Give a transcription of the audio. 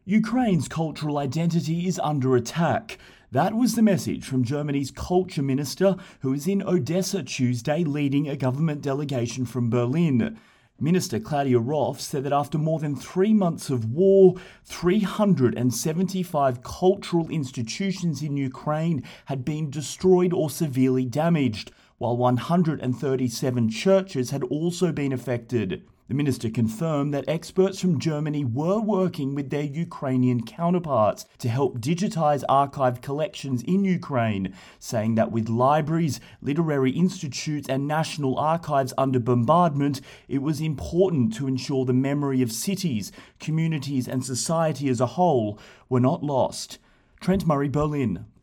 Ukraine's cultural identity is under attack. That was the message from Germany's culture minister, who is in Odessa Tuesday leading a government delegation from Berlin. Minister Claudia Roth said that after more than 3 months of war, 375 cultural institutions in Ukraine had been destroyed or severely damaged, while 137 churches had also been affected. The minister confirmed that experts from Germany were working with their Ukrainian counterparts to help digitize archived collections in Ukraine, saying that with libraries, literary institutes and national archives under bombardment, it was important to ensure the memory of cities, communities and society as a whole were not lost. Trent Murray, Berlin.